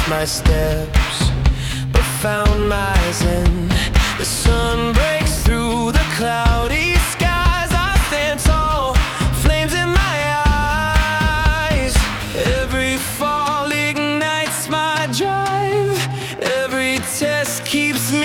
my steps, but found my zen. The sun breaks through the cloudy skies. I stand tall, flames in my eyes. Every fall ignites my drive. Every test keeps me